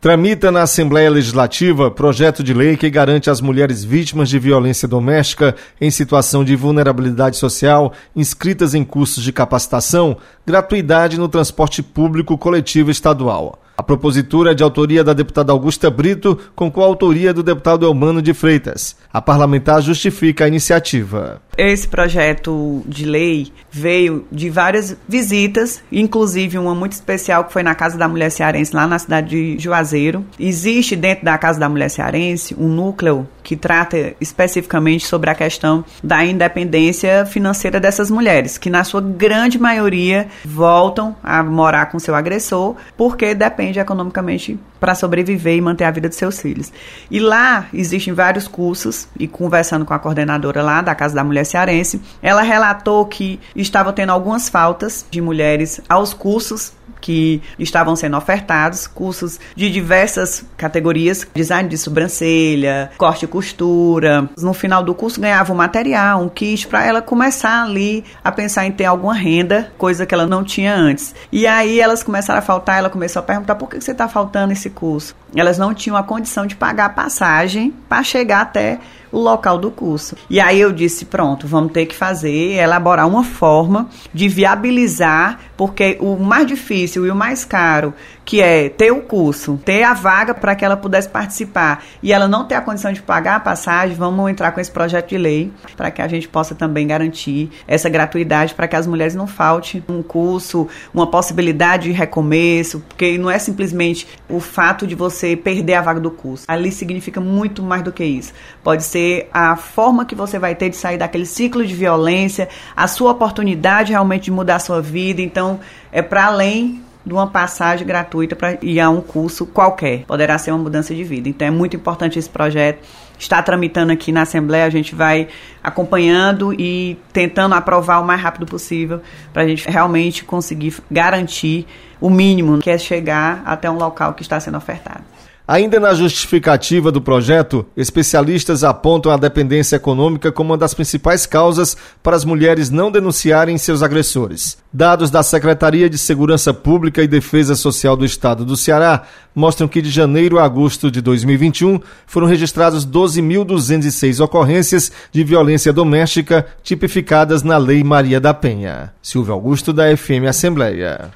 Tramita na Assembleia Legislativa projeto de lei que garante às mulheres vítimas de violência doméstica em situação de vulnerabilidade social inscritas em cursos de capacitação, gratuidade no transporte público coletivo estadual. A propositura é de autoria da deputada Augusta Brito, com coautoria do deputado Elmano de Freitas. A parlamentar justifica a iniciativa. Esse projeto de lei veio de várias visitas, inclusive uma muito especial que foi na Casa da Mulher Cearense, lá na cidade de Juazeiro. Existe dentro da Casa da Mulher Cearense um núcleo que trata especificamente sobre a questão da independência financeira dessas mulheres, que na sua grande maioria voltam a morar com seu agressor porque depende economicamente para sobreviver e manter a vida de seus filhos. E lá existem vários cursos, e conversando com a coordenadora lá da Casa da Mulher Cearense, ela relatou que estava tendo algumas faltas de mulheres aos cursos que estavam sendo ofertados, cursos de diversas categorias, design de sobrancelha, corte e costura. No final do curso ganhava um material, um kit, para ela começar ali a pensar em ter alguma renda, coisa que ela não tinha antes. E aí elas começaram a faltar, ela começou a perguntar: por que você está faltando esse curso? Elas não tinham a condição de pagar a passagem para chegar até o local do curso. E aí eu disse: pronto, vamos ter que elaborar uma forma de viabilizar, porque o mais difícil e o mais caro, que é ter o curso, ter a vaga para que ela pudesse participar, e ela não ter a condição de pagar a passagem, vamos entrar com esse projeto de lei para que a gente possa também garantir essa gratuidade para que as mulheres não faltem um curso, uma possibilidade de recomeço, porque não é simplesmente o fato de você perder a vaga do curso. Ali significa muito mais do que isso. Pode ser a forma que você vai ter de sair daquele ciclo de violência, a sua oportunidade realmente de mudar a sua vida. Então, é para além de uma passagem gratuita para ir a um curso qualquer. Poderá ser uma mudança de vida. Então, é muito importante esse projeto. Está tramitando aqui na Assembleia, a gente vai acompanhando e tentando aprovar o mais rápido possível para a gente realmente conseguir garantir o mínimo, que é chegar até um local que está sendo ofertado. Ainda na justificativa do projeto, especialistas apontam a dependência econômica como uma das principais causas para as mulheres não denunciarem seus agressores. Dados da Secretaria de Segurança Pública e Defesa Social do Estado do Ceará mostram que de janeiro a agosto de 2021 foram registradas 12.206 ocorrências de violência doméstica tipificadas na Lei Maria da Penha. Silvio Augusto, da FM Assembleia.